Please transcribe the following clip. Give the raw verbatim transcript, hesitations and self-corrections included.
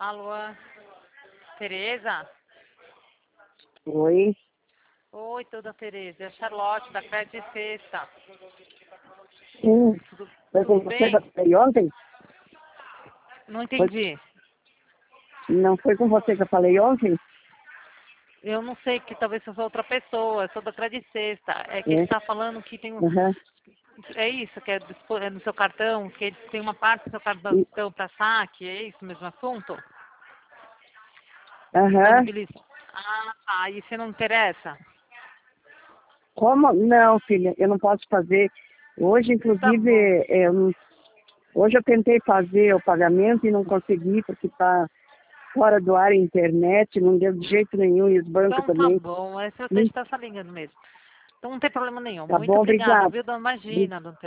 Alô, Tereza? Oi. Oi, toda Tereza. É a Charlotte, da Crédito Sexta. Sim. Tudo, Foi com tudo você bem? que eu falei ontem? Não Foi... entendi. Não foi com você que eu falei ontem? Eu não sei, que talvez eu sou outra pessoa. Eu sou da Crédito Sexta. É que ele É. está falando que tem um... Aham. É isso, que é, dispo- é no seu cartão, que ele tem uma parte do seu E- cartão para saque. É isso mesmo assunto? Aham. Disponibiliza. Ah, tá. E você não interessa? Como? Não, filha, eu não posso fazer. Hoje, Tá inclusive, bom. eu não- hoje eu tentei fazer o pagamento e não consegui, porque está fora do ar a internet, não deu de jeito nenhum, e os bancos Então tá também. bom. Esse é o Hum, texto está ligando mesmo. Então não tem problema nenhum. Tá Muito bom, obrigada, obrigado. viu, dona Imagina, dona